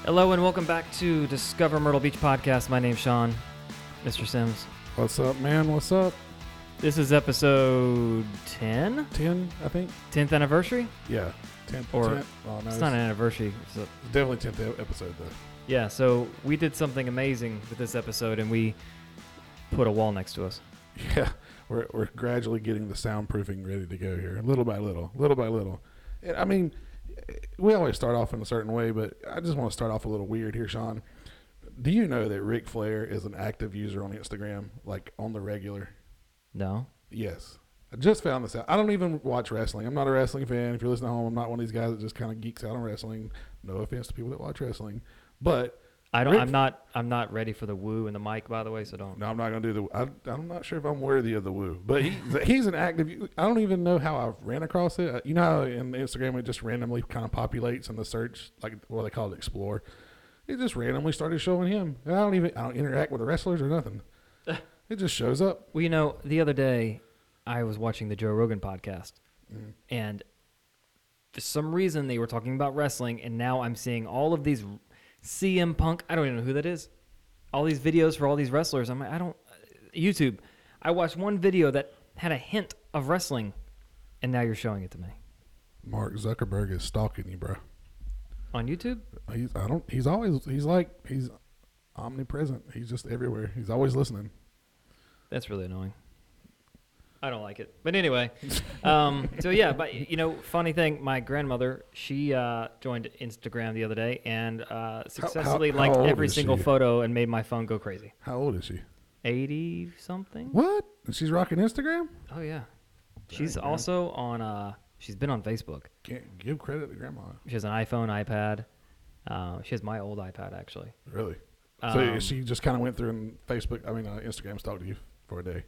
Hello and welcome back to Discover Myrtle Beach Podcast. My name's Sean. Mr. Sims. What's up, man? What's up? This is episode 10? 10, I think. 10th anniversary? Yeah, 10th. Or 10th. Oh, no, it's not an anniversary. It's definitely 10th episode, though. Yeah, so we did something amazing with this episode and we put a wall next to us. Yeah, we're gradually getting the soundproofing ready to go here, little by little, little by little. And, I mean, we always start off in a certain way, but I just want to start off a little weird here, Sean. Do you know that Ric Flair is an active user on Instagram, like on the regular? No? Yes. I just found this out. I don't even watch wrestling. I'm not a wrestling fan. If you're listening at home, I'm not one of these guys that just kind of geeks out on wrestling. No offense to people that watch wrestling, but I'm not ready for the woo and the mic, by the way, so don't. no, I'm not going to do I'm not sure if I'm worthy of the woo, but he's an active. I don't even know how I ran across it. You know how in Instagram it just randomly kind of populates in the search, like what they call it, explore. It just randomly started showing him. I don't interact with the wrestlers or nothing. It just shows up. Well, you know, the other day I was watching the Joe Rogan podcast, and for some reason they were talking about wrestling, and now I'm seeing all of these CM Punk. I don't even know who that is. All these videos for all these wrestlers. I'm like, YouTube. I watched one video that had a hint of wrestling, and now you're showing it to me. Mark Zuckerberg is stalking you, bro. On YouTube? He's omnipresent. He's just everywhere. He's always listening. That's really annoying. I don't like it. But anyway, so yeah, but you know, funny thing, my grandmother, she joined Instagram the other day and successfully how liked old every is single she? photo and made my phone go crazy. How old is she? 80-something? What? And she's rocking Instagram? Oh, yeah. Dang, She's man. also on, she's been on Facebook. Can't give credit to grandma. She has an iPhone, iPad. She has my old iPad, actually. Really? So she just kind of went through and Instagram stalked you for a day.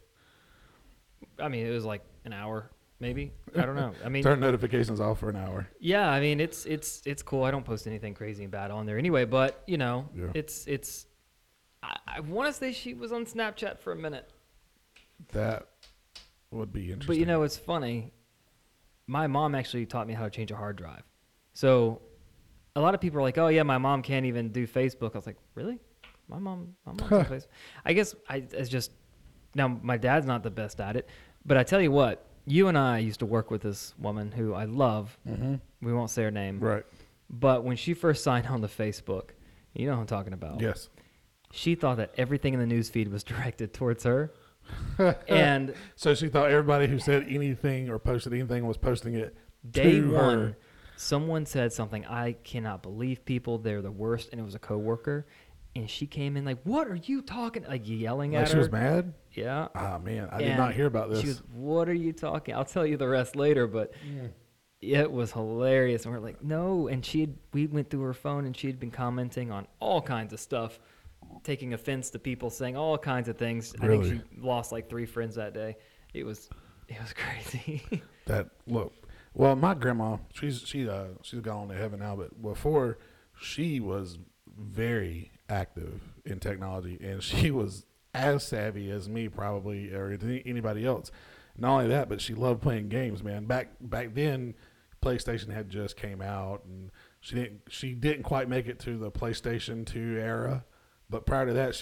I mean, it was like an hour, maybe. I don't know. I mean, Turn notifications off for an hour. yeah. I mean, it's cool. I don't post anything crazy and bad on there anyway. But you know, Yeah. it's. I want to say she was on Snapchat for a minute. That would be interesting. But you know, it's funny. My mom actually taught me how to change a hard drive. So, a lot of people are like, "Oh yeah, my mom can't even do Facebook." I was like, "Really? My mom's on Facebook." I guess it's just. Now, my dad's not the best at it, but I tell you what, you and I used to work with this woman who I love. Mm-hmm. We won't say her name. Right. But when she first signed on to Facebook, you know who I'm talking about. Yes. She thought that everything in the news feed was directed towards her. And so she thought everybody who said anything or posted anything was posting it day to one, her. someone said something, "I cannot believe people. They're the worst." And it was a coworker. And she came in like, "What are you talking?" Like yelling at her. She was mad? Yeah. Ah, man. I did not hear about this. She was, "What are you talking?" I'll tell you the rest later, but it was hilarious. And we're like, "No." And we went through her phone and she had been commenting on all kinds of stuff, taking offense to people saying all kinds of things. Really? I think she lost like 3 friends that day. It was crazy. Well, my grandma, she's gone on to heaven now, but before she was very active in technology, and she was as savvy as me probably or anybody else. Not only that, but she loved playing games, man. Back then, PlayStation had just came out, and she didn't quite make it to the PlayStation 2 era, but prior to that,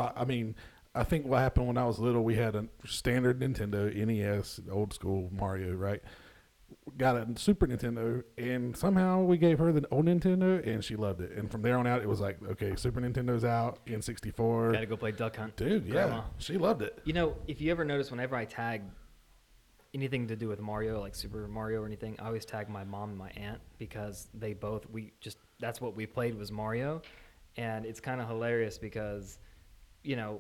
I think what happened when I was little, we had a standard Nintendo NES, old school Mario, right? Got a Super Nintendo, and somehow we gave her the old Nintendo, and she loved it. And from there on out, it was like, okay, Super Nintendo's out, N64. Gotta go play Duck Hunt. Dude, Grandma. yeah, she loved it. You know, if you ever notice, whenever I tag anything to do with Mario, like Super Mario or anything, I always tag my mom and my aunt because that's what we played was Mario. And it's kind of hilarious because, you know,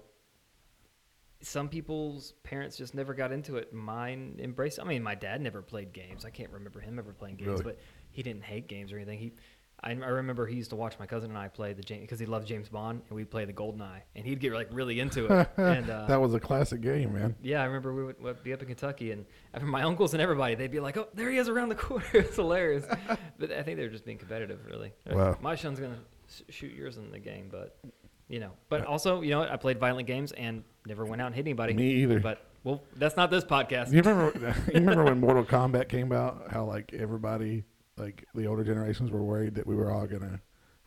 some people's parents just never got into it. Mine embraced. I mean, my dad never played games. I can't remember him ever playing games, Really? but he didn't hate games or anything. I remember he used to watch my cousin and I play because he loved James Bond, and we'd play the GoldenEye, and he'd get like really into it. And That was a classic game, man. yeah, I remember we would be up in Kentucky, and my uncles and everybody, they'd be like, "Oh, there he is around the corner." It's hilarious. But I think they were just being competitive, really. Wow. My son's gonna shoot yours in the game, but you know. But also, you know what? I played violent games and never went out and hit anybody. Me either. But well, that's not this podcast. You remember when Mortal Kombat came out? How like everybody, like the older generations, were worried that we were all gonna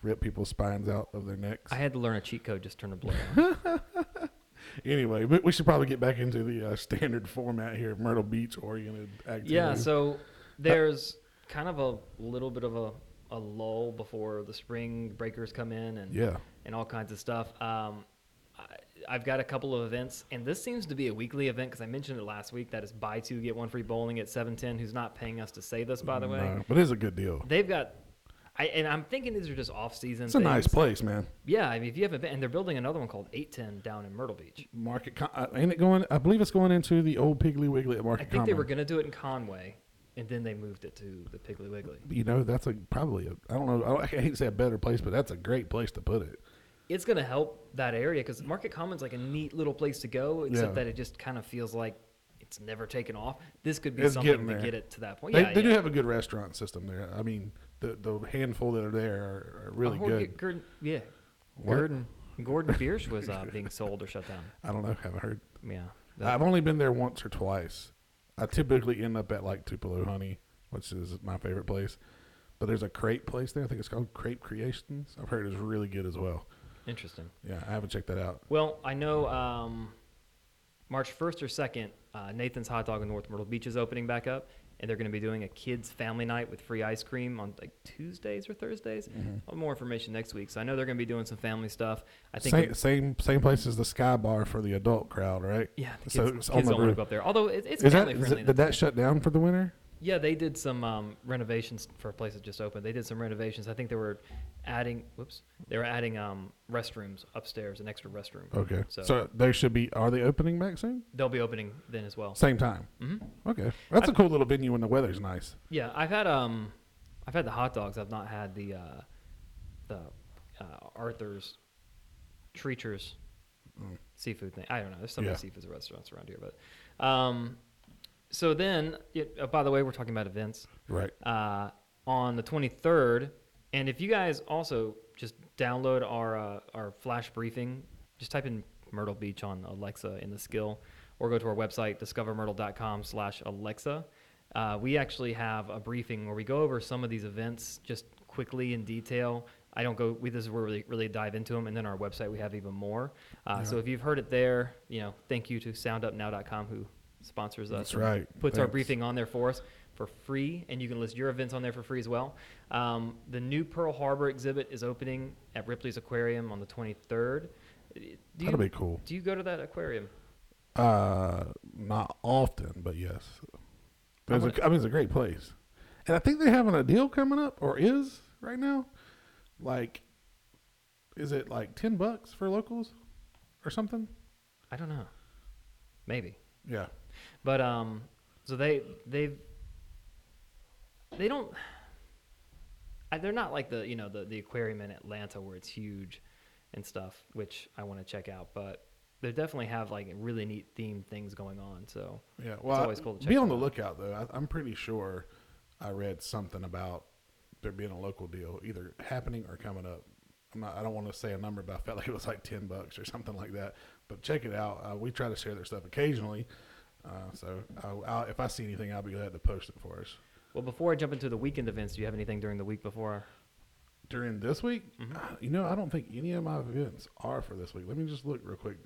rip people's spines out of their necks. I had to learn a cheat code just to turn the blood on. Anyway, but we should probably get back into the standard format here of Myrtle Beach oriented activities. Yeah, so there's kind of a little bit of a lull before the spring breakers come in and all kinds of stuff. I've got a couple of events, and this seems to be a weekly event because I mentioned it last week. That is buy two, get one free bowling at 710, who's not paying us to say this, by the way. No, but it is a good deal. They've got, and I'm thinking these are just off-season It's things. a nice place, man. Yeah, I mean, if you haven't been, and they're building another one called 810 down in Myrtle Beach. Ain't it going? I believe it's going into the old Piggly Wiggly at Market I think they Common. were going to do it in Conway, and then they moved it to the Piggly Wiggly. You know, that's probably I don't know. I hate to say a better place, but that's a great place to put it. It's going to help that area because Market Common's like a neat little place to go, except that it just kind of feels like it's never taken off. This could be It's something to there. get it to that point. They do have a good restaurant system there. I mean, the handful that are there are really good. Gordon What? Gordon Biersch was being sold or shut down. I don't know. Haven't heard. Yeah. I've only been there once or twice. I typically end up at like Tupelo Honey, which is my favorite place. But there's a crepe place there. I think it's called Crepe Creations. I've heard it's really good as well. Interesting. Yeah, I haven't checked that out. Well, I know March 1st or 2nd, Nathan's Hot Dog in North Myrtle Beach is opening back up, and they're going to be doing a kids' family night with free ice cream on like Tuesdays or Thursdays. Mm-hmm. I'll have more information next week. So I know they're going to be doing some family stuff. I think Same place as the Sky Bar for the adult crowd, right? yeah, the So kids, it's on kids the don't want to roof. go up there. Although it's Is family that friendly. did that shut down for the winter? Yeah, they did some renovations for a place that just opened. They did some renovations. I think they were adding restrooms upstairs, an extra restroom. Okay, So, so they should be. Are they opening back soon? they'll be opening then as well. Same time. Mm-hmm. Okay, that's a cool little venue when the weather's nice. Yeah, I've had the hot dogs. I've not had the Arthur's Treacher's seafood thing. I don't know. There's so many seafood restaurants around here, but so then, by the way, we're talking about events. Right. On the 23rd, and if you guys also just download our flash briefing, just type in Myrtle Beach on Alexa in the skill, or go to our website, discovermyrtle.com/Alexa. We actually have a briefing where we go over some of these events just quickly in detail. I don't go. This is where we really dive into them, and then our website we have even more. So if you've heard it there, thank you to SoundUpNow.com who sponsors us. That's right. Puts our Thanks. briefing on there for us for free, and you can list your events on there for free as well. The new Pearl Harbor exhibit is opening at Ripley's Aquarium on the 23rd. That'll be cool. Do you go to that aquarium? Not often, but yes. It's a great place, and I think they're having a deal coming up, or is right now. Like, is it like $10 for locals, or something? I don't know. Maybe. Yeah. But so they don't. They're not like the aquarium in Atlanta where it's huge and stuff, which I want to check out. But they definitely have like really neat themed things going on. So Yeah, well, it's always cool to check be on them the out. lookout though. I'm pretty sure I read something about there being a local deal either happening or coming up. I don't want to say a number, but I felt like it was like $10 or something like that. But check it out. We try to share their stuff occasionally, so if I see anything, I'll be glad to post it for us. Well, before I jump into the weekend events, do you have anything during the week before? During this week, Mm-hmm. I don't think any of my events are for this week. Let me just look real quick.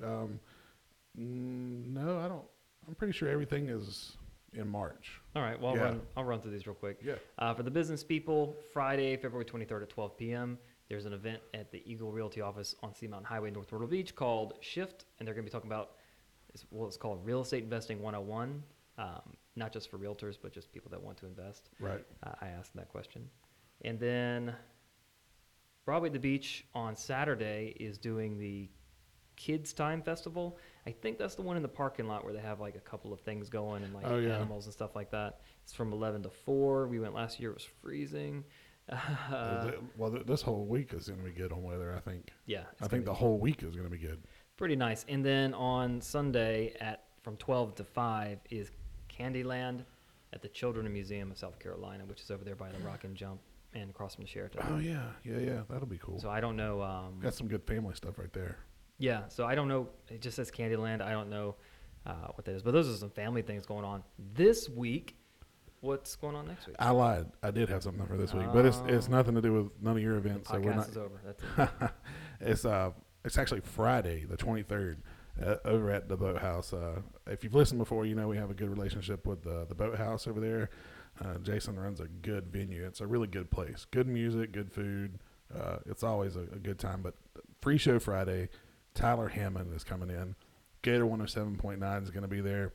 No, I don't. I'm pretty sure everything is in March. All right. Well, Yeah. I'll run through these real quick. Yeah. For the business people, Friday, February 23rd at 12 p.m., there's an event at the Eagle Realty office on Sea Mountain Highway in North Myrtle Beach called Shift, and they're going to be talking about it's called Real Estate Investing 101, not just for realtors, but just people that want to invest. Right. I asked that question. And then Broadway at the Beach on Saturday is doing the Kids Time Festival. I think that's the one in the parking lot where they have like a couple of things going and like animals and stuff like that. It's from 11 to 4. We went last year. It was freezing. This whole week is going to be good on weather, I think. Yeah. I think the whole week is going to be good. Pretty nice. And then on Sunday from 12 to 5 is Candyland at the Children's Museum of South Carolina, which is over there by the Rock and Jump and across from the Sheraton. Oh, yeah. That'll be cool. So I don't know. Got some good family stuff right there. Yeah, so I don't know. It just says Candyland. I don't know what that is. But those are some family things going on. This week, What's going on next week? I lied. I did have something for this week, but it's nothing to do with none of your events. The podcast So we're not. is over. That's it. It's actually Friday, the 23rd, over at the Boathouse. If you've listened before, you know we have a good relationship with the Boathouse over there. Jason runs a good venue. It's a really good place. Good music, good food. It's always a good time. But free show Friday. Tyler Hammond is coming in. Gator 107.9 is going to be there.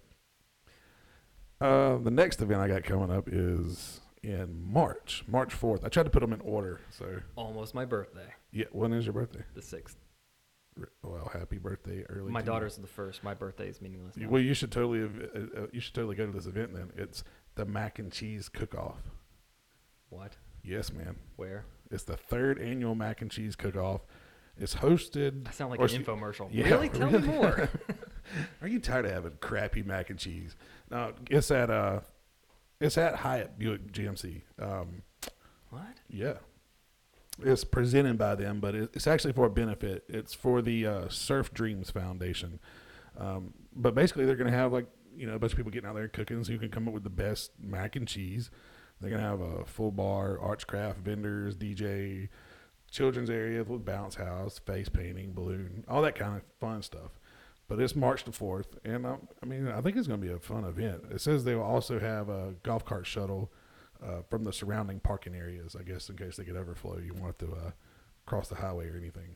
The next event I got coming up is in March 4th. I tried to put them in order. So Almost my birthday. yeah, when is your birthday? The 6th. Well, happy birthday early. My to daughter's the 1st. My birthday is meaningless now. Well, you should totally go to this event then. It's the Mac and Cheese Cook-Off. What? Yes, man. Where? It's the 3rd annual Mac and Cheese Cook-Off. It's hosted. I sound like an infomercial. Yeah, really? Tell me more. Are you tired of having crappy mac and cheese? No, it's at Hyatt Buick GMC. What? Yeah. It's presented by them, but it's actually for a benefit. It's for the Surf Dreams Foundation. But basically, they're going to have a bunch of people getting out there cooking, so you can come up with the best mac and cheese. They're going to have a full bar, arts craft vendors, DJ, children's area with bounce house, face painting, balloon, all that kind of fun stuff. But it's March the 4th, and I think it's going to be a fun event. It says they will also have a golf cart shuttle from the surrounding parking areas, I guess, in case they could overflow. You want to cross the highway or anything.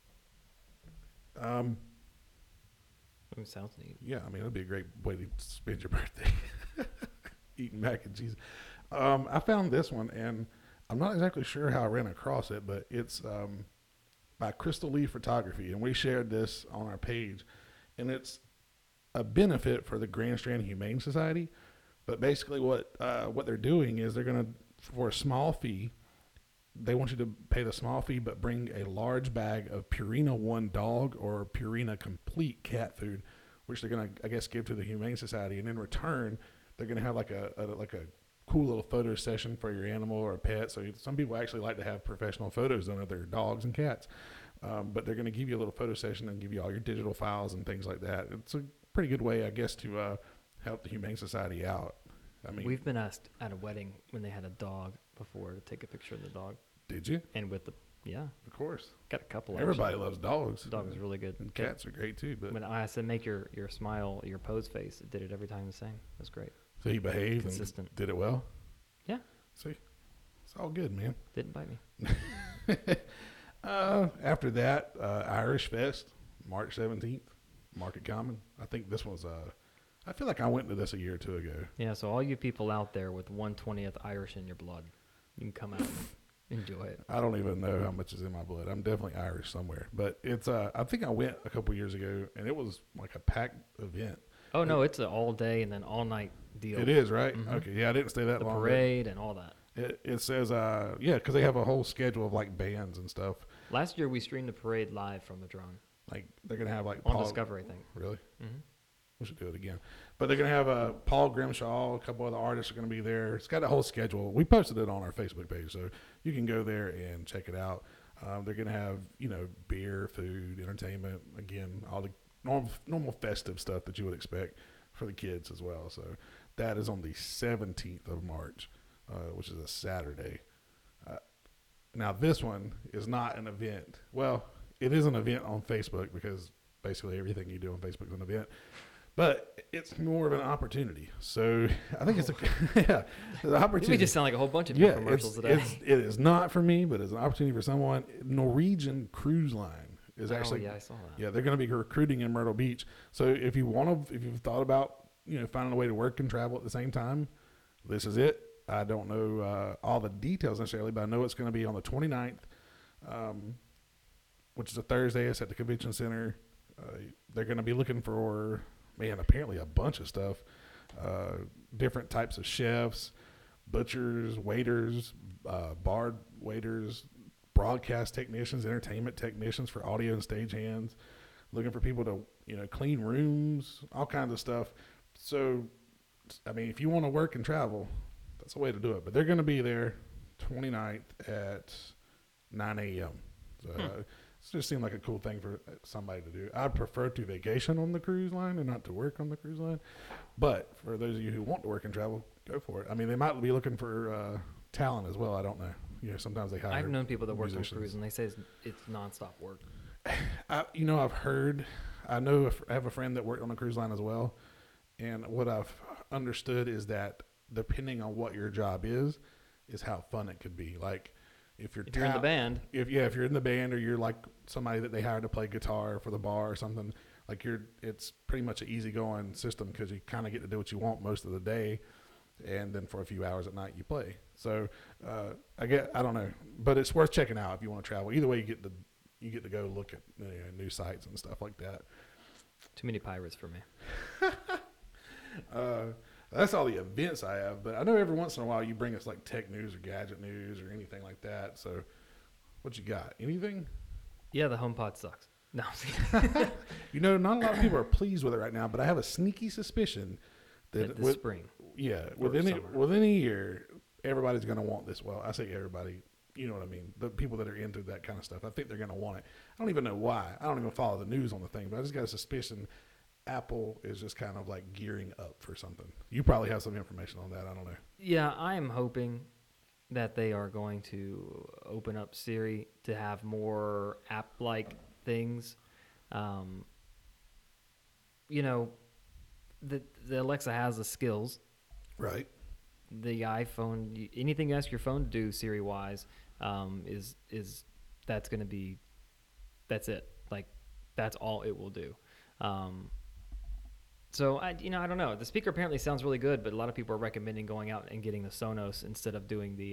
Sounds neat. Yeah, it'd be a great way to spend your birthday, eating mac and cheese. I found this one, and I'm not exactly sure how I ran across it, but it's by Crystal Lee Photography, and we shared this on our page. And it's a benefit for the Grand Strand Humane Society. But basically what they're doing is they're going to, for a small fee, they want you to pay the small fee but bring a large bag of Purina One dog or Purina Complete cat food, which they're going to, I guess, give to the Humane Society. And in return, they're going to have like a cool little photo session for your animal or a pet. So some people actually like to have professional photos done of their dogs and cats. But they're going to give you a little photo session and give you all your digital files and things like that. It's a pretty good way, I guess, to help the Humane Society out. We've been asked at a wedding when they had a dog before to take a picture of the dog. Did you? And with of course. Got a couple. Everybody loves dogs. The dog is really good. And cats are great too. But when I said make your smile, your pose face, it did it every time the same. That's great. So he behaved Consistent. and did it well? Yeah. See, it's all good, man. Didn't bite me. After that, Irish Fest, March 17th, Market Common. I think this was I feel like I went to this a year or two ago. Yeah, so all you people out there with 1/20th Irish in your blood, you can come out and enjoy it. I don't even know how much is in my blood. I'm definitely Irish somewhere. But it's I think I went a couple years ago, and it was like a packed event. Oh, no, it's an all-day and then all-night deal. It is, right? Mm-hmm. Okay, yeah, I didn't stay that long. The parade and all that. It says, yeah, because they have a whole schedule of like bands and stuff. Last year we streamed the parade live from a drone. Like they're gonna have like on Discovery, I think. Really? Mm-hmm. We should do it again. But they're gonna have Paul Grimshaw, a couple other artists are gonna be there. It's got a whole schedule. We posted it on our Facebook page, so you can go there and check it out. They're gonna have beer, food, entertainment. Again, all the normal festive stuff that you would expect for the kids as well. So that is on the 17th of March. Which is a Saturday. Now, this one is not an event. Well, it is an event on Facebook because basically everything you do on Facebook is an event. But it's more of an opportunity. So I think it's an opportunity. We just sound like a whole bunch of commercials today. It is not for me, but it's an opportunity for someone. Norwegian Cruise Line is actually. Oh, yeah, I saw that. Yeah, they're going to be recruiting in Myrtle Beach. So if you've thought about finding a way to work and travel at the same time, this is it. I don't know all the details necessarily, but I know it's going to be on the 29th, which is a Thursday. It's at the Convention Center. They're going to be looking for, apparently a bunch of stuff. Different types of chefs, butchers, waiters, bar waiters, broadcast technicians, entertainment technicians for audio and stage hands. Looking for people to, clean rooms, all kinds of stuff. So, if you want to work and travel, that's a way to do it. But they're going to be there 29th at 9 a.m. So just seemed like a cool thing for somebody to do. I prefer to vacation on the cruise line and not to work on the cruise line. But for those of you who want to work and travel, go for it. I mean, they might be looking for talent as well. I don't know. Sometimes they hire. I've known people that work on musicians. cruise, and they say it's nonstop work. I've heard. I have a friend that worked on a cruise line as well, and what I've understood is that depending on what your job is how fun it could be. Like if you're in the band, if you're in the band, or you're like somebody that they hired to play guitar for the bar or something, like it's pretty much an easygoing system because you kind of get to do what you want most of the day, and then for a few hours at night you play. So I don't know, but it's worth checking out if you want to travel. Either way, you get to go look at new sites and stuff like that. Too many pirates for me. That's all the events I have, but I know every once in a while you bring us like tech news or gadget news or anything like that. So what you got? Anything? Yeah, the HomePod sucks. No. Not a lot of people are pleased with it right now, but I have a sneaky suspicion that this spring. Yeah, Or summer. within a year, everybody's going to want this. Well, I say everybody, you know what I mean? The people that are into that kind of stuff, I think they're going to want it. I don't even know why. I don't even follow the news on the thing, but I just got a suspicion Apple is just kind of like gearing up for something. You probably have some information on that. I don't know. Yeah, I am hoping that they are going to open up Siri to have more app-like things. The Alexa has the skills. Right. The iPhone, anything you ask your phone to do Siri-wise, is that's going to be, that's it. Like, that's all it will do. So I don't know. The speaker apparently sounds really good, but a lot of people are recommending going out and getting the Sonos instead of doing the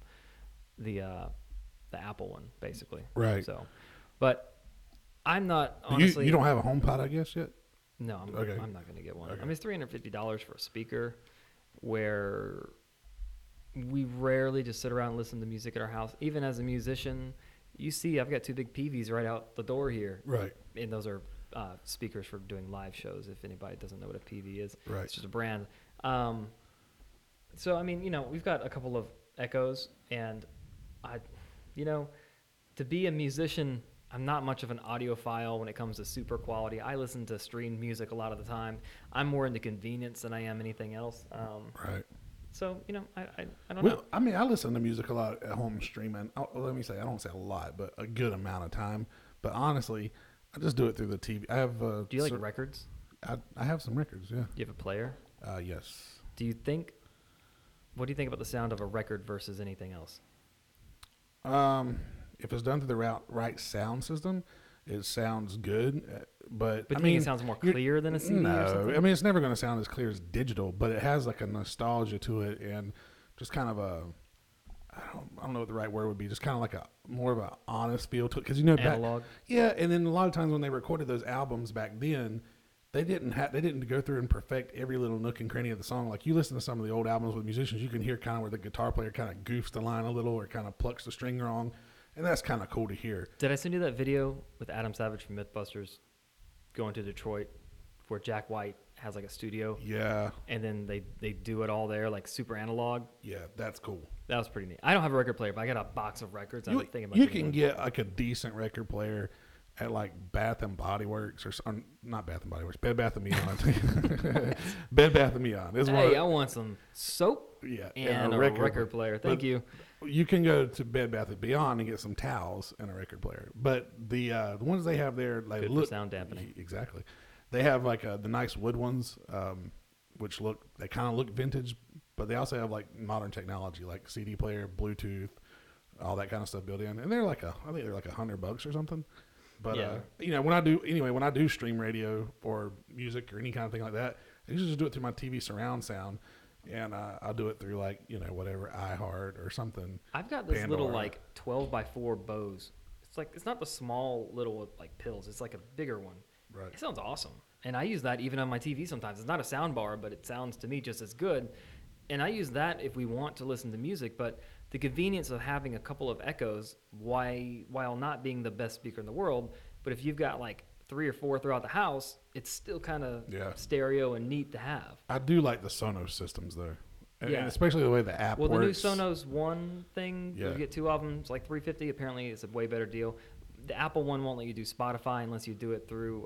Apple one, basically. Right. So, but I'm not honestly. You don't have a HomePod, I guess, yet. No, I'm not going to get one. Okay. I mean, it's $350 for a speaker, where we rarely just sit around and listen to music at our house. Even as a musician, you see, I've got two big PVs right out the door here. Right. And those are speakers for doing live shows. If anybody doesn't know what a PV is, Right. it's just a brand. So I mean, we've got a couple of Echoes, and to be a musician, I'm not much of an audiophile when it comes to super quality. I listen to streamed music a lot of the time. I'm more into convenience than I am anything else. Right. So I don't know. I mean, I listen to music a lot at home streaming. Let me say, I don't say a lot, but a good amount of time. But honestly, I just do it through the TV. I have. Do you like records? I have some records. Yeah. Do you have a player? Yes. What do you think about the sound of a record versus anything else? If it's done through the right sound system, it sounds good. But I mean, it sounds more clear than a CD or something? I mean, it's never going to sound as clear as digital, but it has like a nostalgia to it and just kind of I don't know what the right word would be, just kind of like more of an honest feel to it. Because analog. And then a lot of times when they recorded those albums back then, they didn't go through and perfect every little nook and cranny of the song. Like you listen to some of the old albums with musicians, you can hear kind of where the guitar player kind of goofs the line a little or kind of plucks the string wrong, and that's kind of cool to hear. Did I send you that video with Adam Savage from Mythbusters going to Detroit, where Jack White has like a studio? Yeah. And then they do it all there, like super analog. Yeah, that's cool. That was pretty neat. I don't have a record player, but I got a box of records. I'm thinking about you can get like a decent record player at like Bath and Body Works or not Bath and Body Works, Bed Bath and Beyond. Bed Bath and Beyond. Hey, I want some soap. Yeah, and a record player. Thank you. You can go to Bed Bath and Beyond and get some towels and a record player. But the ones they have there, like good for sound dampening. Exactly. They have like the nice wood ones, which they kind of look vintage, but they also have like modern technology, like CD player, Bluetooth, all that kind of stuff built in. And they're I think they're like $100 or something. But yeah. When I do stream radio or music or any kind of thing like that, I usually just do it through my TV surround sound, and I'll do it through like whatever iHeart or something. I've got this little like 12x4 Bose. It's not the small little like pills. It's like a bigger one. Right. It sounds awesome, and I use that even on my TV sometimes. It's not a sound bar, but it sounds to me just as good. And I use that if we want to listen to music, but the convenience of having a couple of Echoes, while not being the best speaker in the world, but if you've got like 3 or 4 throughout the house, it's still kind of stereo and neat to have. I do like the Sonos systems though, and especially the way the app works. Well, the new Sonos One thing, you get 2 of them. It's like $350. Apparently, it's a way better deal. the Apple one won't let you do Spotify unless you do it through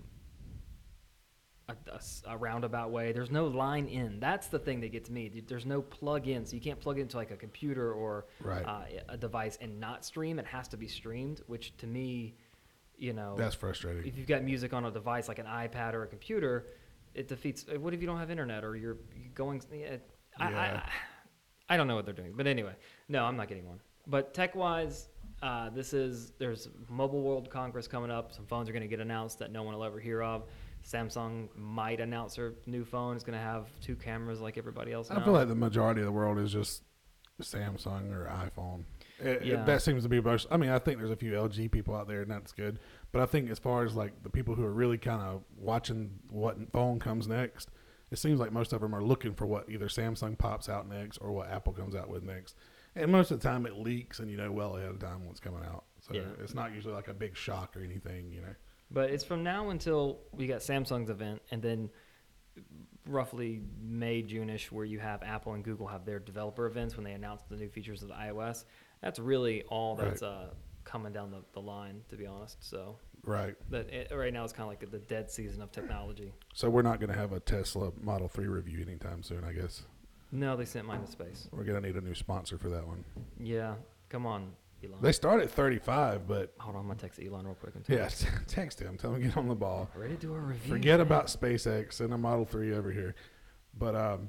a roundabout way. There's no line in. That's the thing that gets me. There's no plug in, so you can't plug it into like a computer or Right. A device and not stream. It has to be streamed, which to me, That's frustrating. if you've got music on a device like an iPad or a computer, it defeats. What if you don't have internet or you're going? I don't know what they're doing, but anyway, no, I'm not getting one. But tech-wise, there's Mobile World Congress coming up. Some phones are going to get announced that no one will ever hear of. Samsung might announce their new phone is going to have 2 cameras like everybody else. I feel like the majority of the world is just Samsung or iPhone. Yeah. That seems to be most. I mean, I think there's a few LG people out there, and that's good. But I think as far as like the people who are really kind of watching what phone comes next, it seems like most of them are looking for what either Samsung pops out next or what Apple comes out with next. And most of the time it leaks, and you know well ahead of time what's coming out. So Yeah. it's not usually like a big shock or anything, you know. But it's from now until we got Samsung's event, and then roughly May, June-ish, where you have Apple and Google have their developer events when they announce the new features of the iOS. That's really all that's coming down the line, to be honest. So Right. right now it's kind of like the dead season of technology. So we're not going to have a Tesla Model 3 review anytime soon, I guess. No, they sent mine to space. We're going to need a new sponsor for that one. Yeah, come on, Elon. They start at 35, but Hold on, I'm gonna text Elon real quick and tell him. yeah, text him. Tell him to get on the ball. Ready to do a review. Forget about SpaceX and a Model 3 over here. But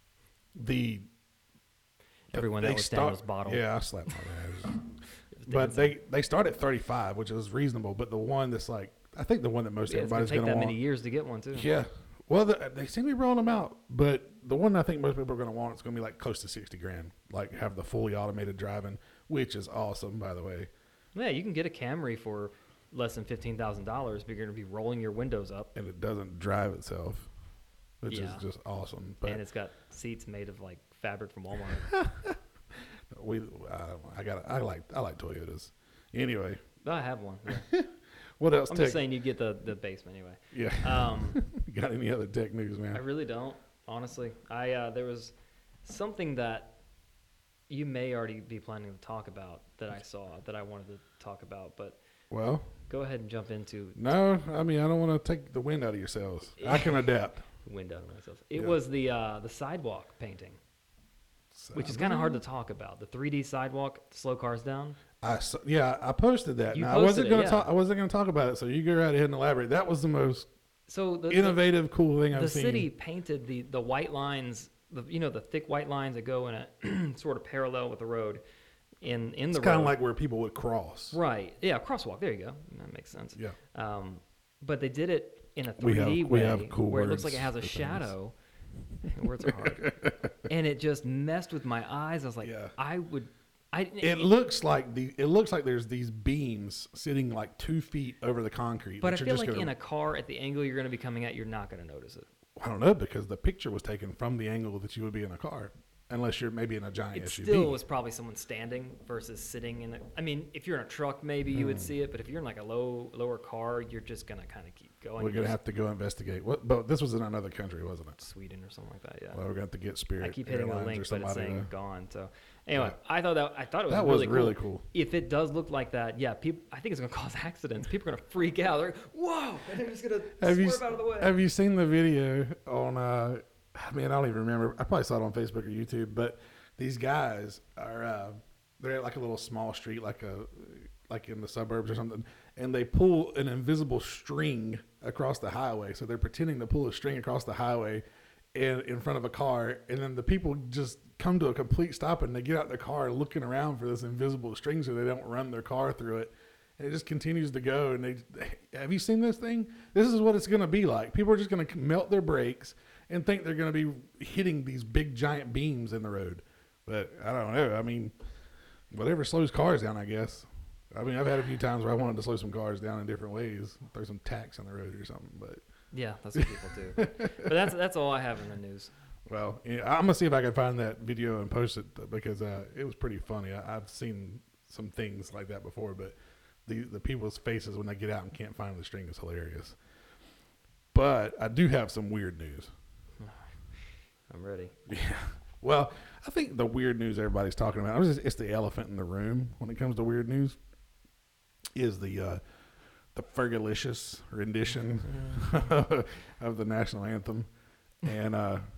everyone that was Daniel's bottle. Yeah, I slapped my ass. It was But dancing. they start at 35, which is reasonable. But the one that's like, I think the one that most Yeah, it's gonna everybody's take going that to want. many years to get one too. Yeah. Well, they seem to be rolling them out, but the one I think most people are going to want is going to be like close to 60 grand. Like have the fully automated driving, which is awesome, by the way. Yeah, you can get a Camry for less than $15,000, but you're gonna be rolling your windows up, And it doesn't drive itself, which is Yeah. just awesome. But and it's got seats made of like fabric from Walmart. I like Toyotas. Anyway, I have one. Yeah. what else? I'm just saying you get the basement anyway. Yeah. You got any other tech news, man? I really don't, honestly. There was something that you may already be planning to talk about that I saw that I wanted to talk about, but Well, go ahead and jump into no, I mean I don't want to take the wind out of your sails. I can adapt. window myself. It Yeah. was the sidewalk painting, which is kind of hard to talk about. The 3D sidewalk, slow cars down. I posted that. You Now, I wasn't posted it, going to yeah. talk. I wasn't going to talk about it. So you go right ahead and elaborate. That was the most So the innovative, cool thing I've the seen. city painted the white lines, the thick white lines that go in a sort of parallel with the road in the It's road. kind of like where people would cross. Right. Yeah, crosswalk. There you go. That makes sense. Yeah. But they did it in a 3D We way have cool where it looks words like it has a for things. shadow. Words are hard. And it just messed with my eyes. I was like, Yeah. It It looks like there's these beams sitting like 2 feet over the concrete. but I that you're feel just like gonna- in a car at the angle you're going to be coming at, you're not going to notice it. I don't know, because the picture was taken from the angle that you would be in a car, unless you're maybe in a giant It SUV. still was probably someone standing versus sitting in it. I mean, if you're in a truck, maybe you would see it, but if you're in like a lower car, you're just gonna kind of keep going. We're gonna have to go investigate. But this was in another country, wasn't it? Sweden or something like that. Yeah. Well, we're gonna have to get Spirit. I keep hitting a Airlines or link, but it's somebody saying to- gone. So anyway, Yeah. I thought it was That was really, really cool. If it does look like that, yeah, I think it's gonna cause accidents. People are gonna freak out. They're like, whoa, and they're just gonna swerve out of the way. Have you seen the video on? Man, I don't even remember. I probably saw it on Facebook or YouTube. But these guys are they're at like a little small street, like in the suburbs or something, and they pull an invisible string across the highway. So they're pretending to pull a string across the highway in front of a car, and then the people just come to a complete stop and they get out their car looking around for this invisible string so they don't run their car through it. And it just continues to go. And have you seen this thing? This is what it's going to be like. People are just going to melt their brakes and think they're going to be hitting these big giant beams in the road. But I don't know. I mean, whatever slows cars down, I guess. I mean, I've had a few times where I wanted to slow some cars down in different ways, throw some tacks on the road or something. But Yeah, that's what people do. But that's all I have in the news. well, yeah, I'm gonna see if I can find that video and post it because it was pretty funny. I've seen some things like that before, but the people's faces when they get out and can't find the string is hilarious. But I do have some weird news. I'm ready. Yeah. Well, I think the weird news everybody's talking about, it's the elephant in the room when it comes to weird news. is the Fergalicious rendition of the national anthem, and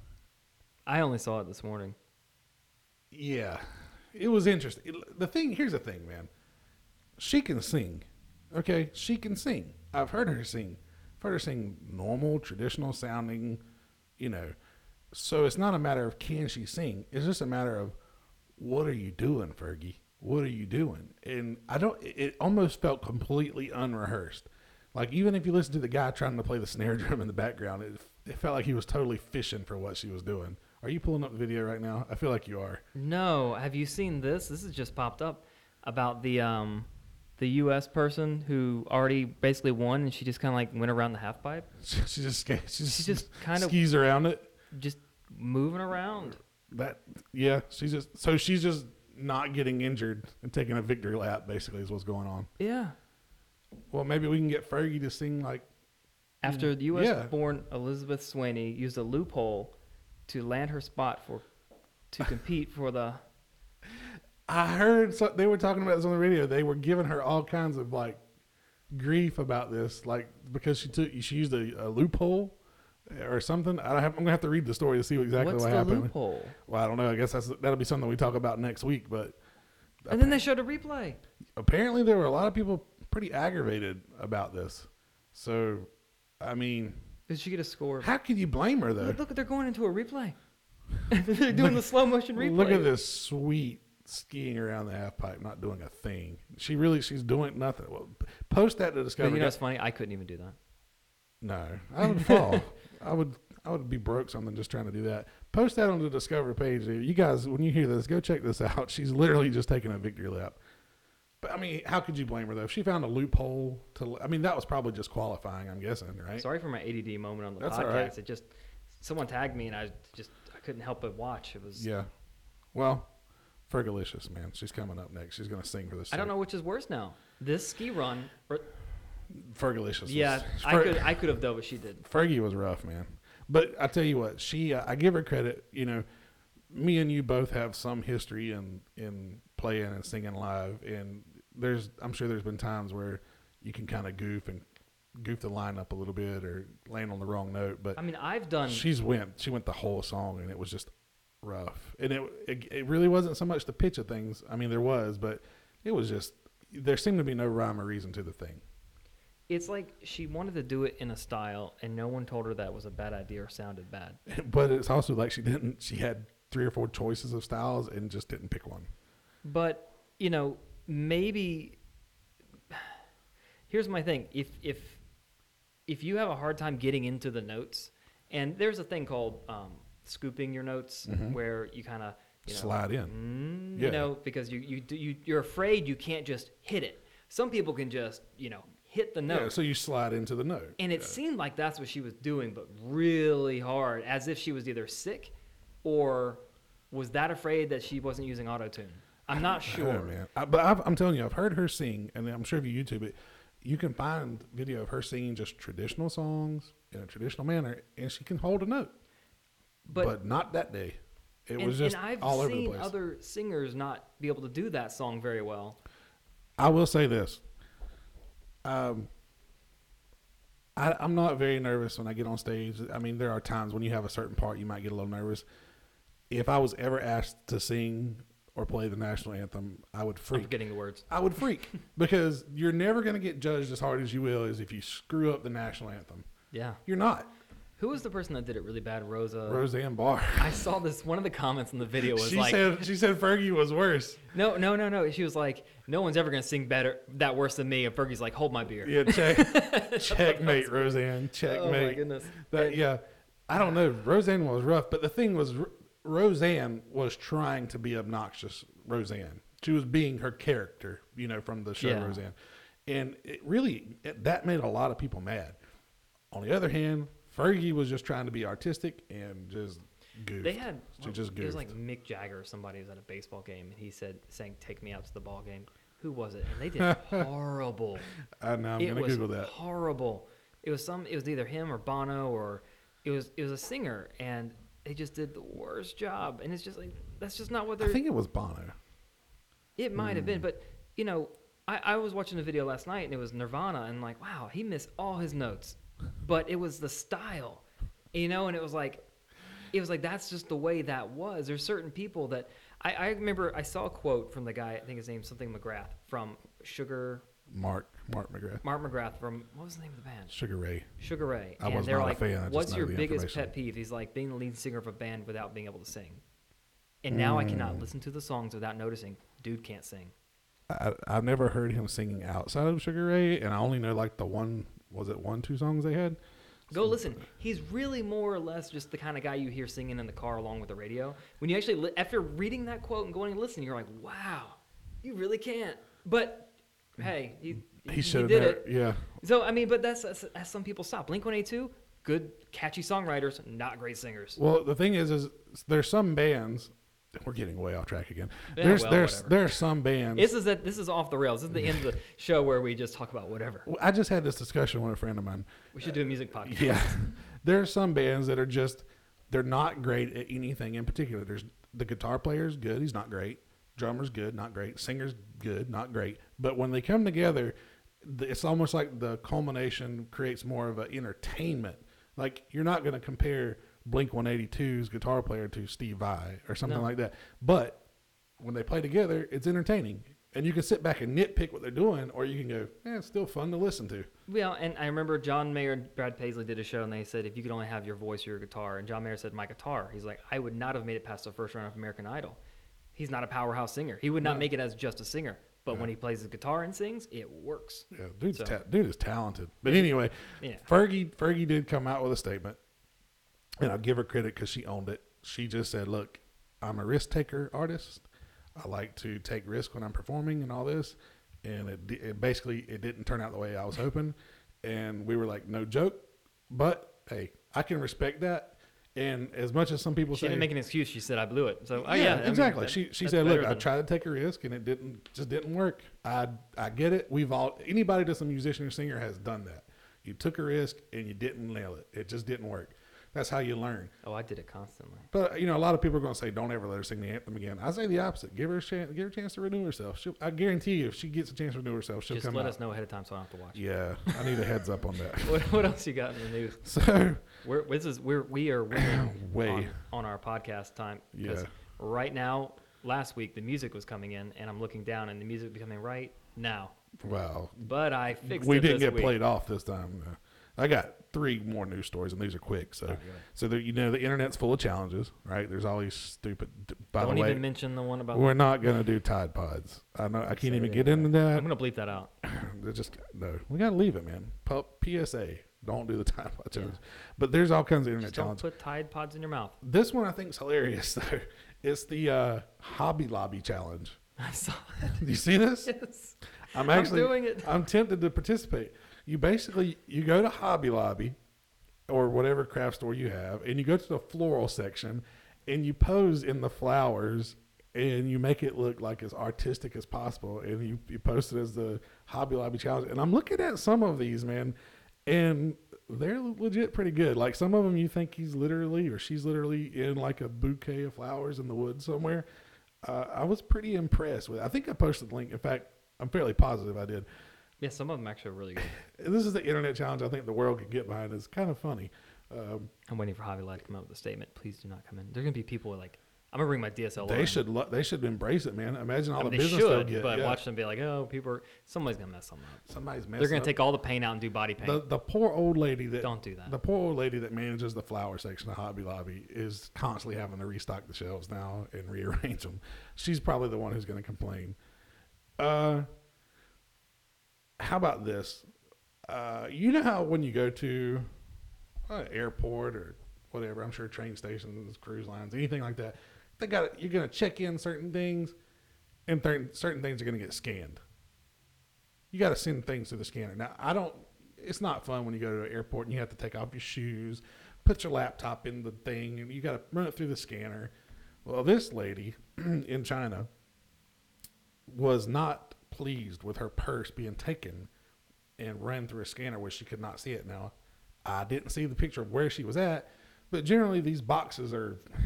I only saw it this morning. yeah, it was interesting. Here's the thing, man. She can sing, okay? She can sing. I've heard her sing. I've heard her sing normal, traditional sounding, you know. So it's not a matter of can she sing. It's just a matter of what are you doing, Fergie? What are you doing? And it almost felt completely unrehearsed. Like, even if you listen to the guy trying to play the snare drum in the background, it felt like he was totally fishing for what she was doing. Are you pulling up the video right now? I feel like you are. No, have you seen this? This has just popped up about the U.S. person who already basically won, and she just kind of like went around the half pipe. She just kind of skis around it. just moving around. She's just not getting injured and taking a victory lap. Basically, is what's going on. Yeah. Well, maybe we can get Fergie to sing like. After the U.S.-born Elizabeth Swaney used a loophole to land her spot to compete for the. I heard they were talking about this on the radio. They were giving her all kinds of like grief about this, like because she used a loophole or something. I'm gonna have to read the story to see exactly what happened. What's the loophole? Well, I don't know. I guess that'll be something we talk about next week. But and then they showed a replay. Apparently, there were a lot of people pretty aggravated about this. So, I mean, Did she get a score? How can you blame her though? Look, they're going into a replay. They're doing the slow motion replay. Look at this sweet skiing around the half pipe, not doing a thing. She's doing nothing. Well, post that to Discovery. But you know what's funny? I couldn't even do that. No, I would fall. I would be broke something just trying to do that. Post that on the Discovery page. You guys, when you hear this, go check this out. She's literally just taking a victory lap. But I mean, how could you blame her though? If she found a loophole that was probably just qualifying, I'm guessing, right? Sorry for my ADD moment on the That's podcast. all right. It just someone tagged me and I couldn't help but watch. It was Well, Fergalicious, man. She's coming up next. She's going to sing for this. I don't know which is worse now. This ski run or Fergalicious. Yeah, I could have done what she did. Fergie was rough, man. But I tell you what, I give her credit. You know, me and you both have some history in playing and singing live, and I'm sure there's been times where you can kind of goof the line up a little bit or land on the wrong note. But I mean, I've done. She went the whole song, and it was just rough. And it really wasn't so much the pitch of things. I mean, there was, but it was just there seemed to be no rhyme or reason to the thing. It's like she wanted to do it in a style, and no one told her that was a bad idea or sounded bad. But it's also like she had 3 or 4 choices of styles and just didn't pick one. But, you know, maybe here's my thing. If you have a hard time getting into the notes, and there's a thing called scooping your notes, where you kind of slide in, you know, because you're afraid you can't just hit it. Some people can just hit the note. Yeah, so you slide into the note. And it seemed like that's what she was doing, but really hard, as if she was either sick or was that afraid that she wasn't using auto-tune. I'm not sure. Man. I'm telling you, I've heard her sing, and I'm sure if you YouTube it, you can find video of her singing just traditional songs in a traditional manner, and she can hold a note. But not that day. It was just all over the place. And I've seen other singers not be able to do that song very well. I will say this. I'm not very nervous when I get on stage. I mean, there are times when you have a certain part you might get a little nervous. If I was ever asked to sing or play the national anthem, I would freak. I'm forgetting the words. I would freak because you're never going to get judged as hard as you will as if you screw up the national anthem. Yeah. You're not. Who was the person that did it really bad? Roseanne Barr. I saw this. One of the comments in the video was she said Fergie was worse. No. She was like, no one's ever going to sing that worse than me. And Fergie's like, hold my beer. Yeah, checkmate, Roseanne. Checkmate. Oh, my goodness. I don't know. Roseanne was rough. But the thing was, Roseanne was trying to be obnoxious Roseanne. She was being her character, from the show Roseanne. And that made a lot of people mad. On the other hand, Fergie was just trying to be artistic and just goofed. It was like Mick Jagger or somebody was at a baseball game, and he sang "Take Me Out to the Ball Game." Who was it? And they did horrible. I know. I'm going to Google that. Horrible. It was either him or Bono, or it was a singer, and they just did the worst job. And it's just like, that's just not what they're. I think it was Bono. It might have been, but I was watching a video last night and it was Nirvana and like, wow, he missed all his notes, but it was the style, you know, and it was like that's just the way that was. There's certain people that I remember I saw a quote from the guy, I think his name's something McGrath from Mark McGrath. Mark McGrath from, what was the name of the band? Sugar Ray. Sugar Ray. I and was they're not like, a fan. I just what's know your the biggest information. pet peeve? He's like, being the lead singer of a band without being able to sing. And now I cannot listen to the songs without noticing, dude can't sing. I've never heard him singing outside of Sugar Ray, and I only know like the one, was it 1-2 songs they had? Go listen. He's really more or less just the kind of guy you hear singing in the car along with the radio. When you actually, after reading that quote and going and listening, you're like, wow, you really can't. But hey, he should did have. it. Yeah. So I mean, but that's some people stop. Blink-182, good, catchy songwriters, not great singers. Well, the thing is there's some bands. We're getting way off track again. Yeah, There's whatever. there are some bands. This is off the rails. This is the end of the show where we just talk about whatever. I just had this discussion with a friend of mine. We should do a music podcast. Yeah. There are some bands that are just, they're not great at anything in particular. There's the guitar player's good, he's not great. Drummer's good, not great. Singer's good, not great. But when they come together, it's almost like the culmination creates more of an entertainment. Like, you're not going to compare Blink-182's guitar player to Steve Vai or something like that. But when they play together, it's entertaining. And you can sit back and nitpick what they're doing, or you can go, it's still fun to listen to. Well, and I remember John Mayer and Brad Paisley did a show, and they said, if you could only have your voice or your guitar, and John Mayer said, my guitar. He's like, I would not have made it past the first round of American Idol. He's not a powerhouse singer. He would not make it as just a singer. But when he plays his guitar and sings, it works. Yeah, dude is talented. But anyway, Yeah. Fergie did come out with a statement, and I'll give her credit because she owned it. She just said, look, I'm a risk taker artist. I like to take risks when I'm performing and all this. And it basically didn't turn out the way I was hoping. And we were like, no joke. But, hey, I can respect that. And as much as some people She say, didn't make an excuse. She said, I blew it. So, exactly. I mean, She that's said, look, better I than- tried to take a risk and it didn't work. I get it. Anybody that's a musician or singer has done that. You took a risk and you didn't nail it. It just didn't work. That's how you learn. Oh, I did it constantly. But a lot of people are going to say, "Don't ever let her sing the anthem again." I say the opposite. Give her a chance. Give her a chance to renew herself. I guarantee you, if she gets a chance to renew herself, she'll Just come let out. us know ahead of time so I don't have to watch. Yeah, I need a heads up on that. What else you got in the news? So We are winning Way. on our podcast time. Yeah. Because right now, last week the music was coming in, and I'm looking down, and the music was coming right now. wow, But I fixed we it didn't this get week. played off this time. I got 3 more news stories, and these are quick. So, good. so the internet's full of challenges, right? There's always stupid. By Don't the way, even mention the one about. we're not gonna do Tide Pods. I know I can't Say even it get anyway. into that. I'm gonna bleep that out. They're just no. We gotta leave it, man. PSA. Don't do the Tide Pod Yeah. challenge. But there's all kinds of internet Just don't challenges. put Tide Pods in your mouth. This one I think is hilarious though. It's the Hobby Lobby challenge. I saw it. Do you see this? Yes. I'm I'm doing it. I'm tempted to participate. You go to Hobby Lobby or whatever craft store you have, and you go to the floral section, and you pose in the flowers, and you make it look like as artistic as possible, and you post it as the Hobby Lobby challenge. And I'm looking at some of these, man, and they're legit pretty good. Like some of them, you think he's literally or she's literally in like a bouquet of flowers in the woods somewhere. I was pretty impressed with it. I think I posted the link. In fact, I'm fairly positive I did. Yeah, some of them actually are really good. This is the internet challenge I think the world could get behind. It's kind of funny. I'm waiting for Hobby Lobby to come up with a statement. Please do not come in. There's gonna be people like, I'm gonna bring my DSLR. They should embrace it, man. Imagine all I mean, the they business they'll should, get. but yeah. watch them be like, oh, somebody's gonna mess something up. Somebody's messing They're gonna up. take all the paint out and do body paint. The poor old lady that Don't do that. The poor old lady that manages the flower section of Hobby Lobby is constantly having to restock the shelves now and rearrange them. She's probably the one who's going to complain. How about this? You know how when you go to an airport or whatever, I'm sure train stations, cruise lines, anything like that, you're going to check in certain things, and certain things are going to get scanned. You got to send things to the scanner. Now, it's not fun when you go to an airport and you have to take off your shoes, put your laptop in the thing, and you got to run it through the scanner. Well, this lady in China was not pleased with her purse being taken and run through a scanner where she could not see it. Now, I didn't see the picture of where she was at, but generally these boxes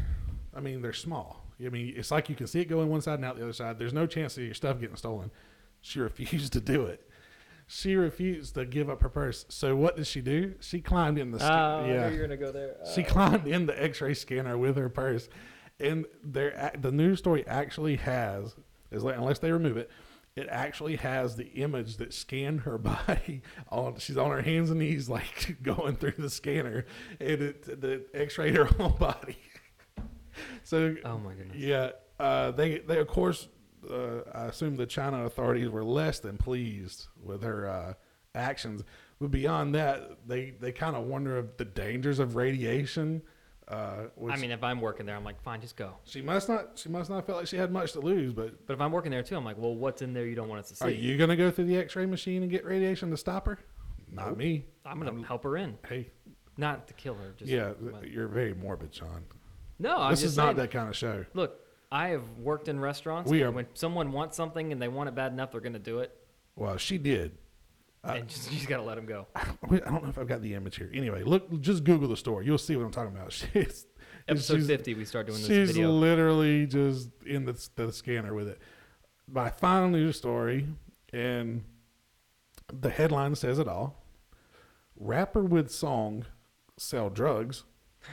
they're small. I mean, it's like you can see it going one side and out the other side. There's no chance of your stuff getting stolen. She refused to do it. She refused to give up her purse. So what did she do? She climbed in the I knew you were gonna go there. She climbed in the X-ray scanner with her purse, and the news story actually has, unless they remove it, it actually has the image that scanned her body. She's on her hands and knees, like going through the scanner, and the X-rayed her whole body. So, oh my goodness. Yeah, they of course. I assume the China authorities were less than pleased with her actions. But beyond that, they kind of wonder of the dangers of radiation. I mean, if I'm working there, I'm like, fine, just go. She must not feel like she had much to lose. But if I'm working there too, I'm like, well, what's in there you don't want us to see? Are you going to go through the X-ray machine and get radiation to stop her? Not me. I'm going to help her in. Hey, not to kill her. Just you're very morbid, Sean. No, this is not that kind of show. Look. I have worked in restaurants. When someone wants something and they want it bad enough, they're going to do it. Well, she did. And you just got to let them go. I don't know if I've got the image here. Anyway, look, just Google the story. You'll see what I'm talking about. Episode 50, we start doing this video. She's literally just in the scanner with it. My final news story, and the headline says it all. Rapper with song sell drugs.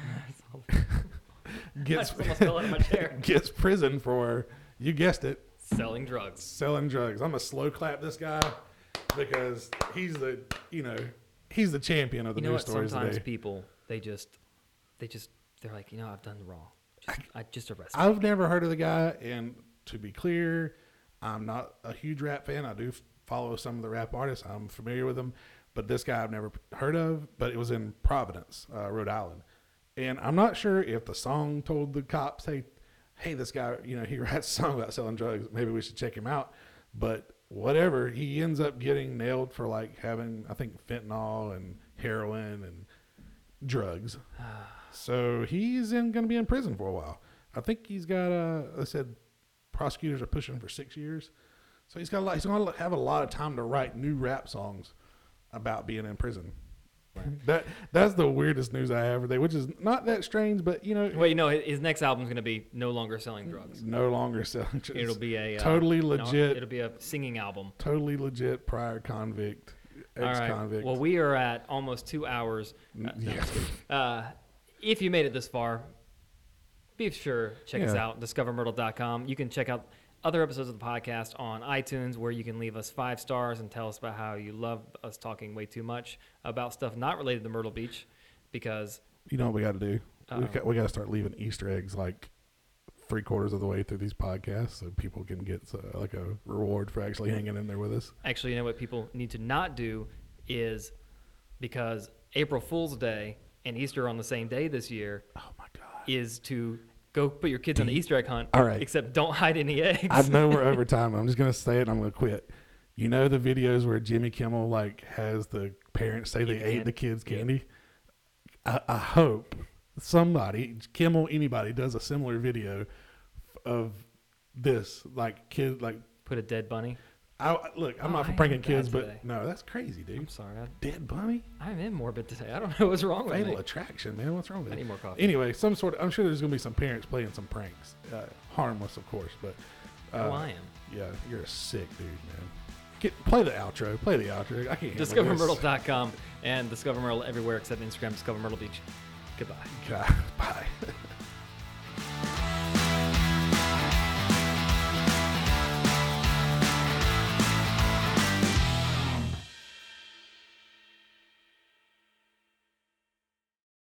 Gets prison for, you guessed it, selling drugs. I'm gonna slow clap this guy because he's the champion of the news stories today. Sometimes people they're like, I've done wrong. I just arrested. I've never heard of the guy, and to be clear, I'm not a huge rap fan. I do follow some of the rap artists. I'm familiar with them, but this guy I've never heard of. But it was in Providence, Rhode Island. And I'm not sure if the song told the cops, hey, this guy, he writes a song about selling drugs. Maybe we should check him out. But whatever, he ends up getting nailed for like having, I think, fentanyl and heroin and drugs. So he's going to be in prison for a while. I think he's got, they said prosecutors are pushing for 6 years. So he's going to have a lot of time to write new rap songs about being in prison. That's the weirdest news I ever did, which is not that strange, but his next album's gonna be no longer selling drugs. No longer selling drugs. It'll be a totally legit. It'll be a singing album. Totally legit. Prior convict, ex-convict. All right. Well, we are at almost 2 hours. If you made it this far, be sure check us out, discovermyrtle.com. You can check out other episodes of the podcast on iTunes, where you can leave us 5 stars and tell us about how you love us talking way too much about stuff not related to Myrtle Beach, because you know what we got to do. We got to start leaving Easter eggs like 3/4 of the way through these podcasts, so people can get like a reward for actually hanging in there with us. Actually, what people need to not do is, because April Fool's Day and Easter are on the same day this year. Oh my God! Is to go put your kids on the Easter egg hunt. All right. Except don't hide any eggs. I know we're over time. I'm just going to say it and I'm going to quit. You know the videos where Jimmy Kimmel has the parents say they ate the kids' candy? I hope somebody, Kimmel, anybody, does a similar video of this. Put a dead bunny? I'm not for pranking kids, but no, that's crazy, dude. I'm sorry. Dead bunny? I'm in morbid today. I don't know what's wrong with me. Fatal attraction, man. What's wrong with I me? need more coffee. Anyway, I'm sure there's going to be some parents playing some pranks. Harmless, of course, but... I am. Yeah, you're a sick dude, man. Play the outro. I can't hear DiscoverMyrtle.com and Discover Myrtle everywhere except Instagram, Discover Myrtle Beach. Goodbye. God.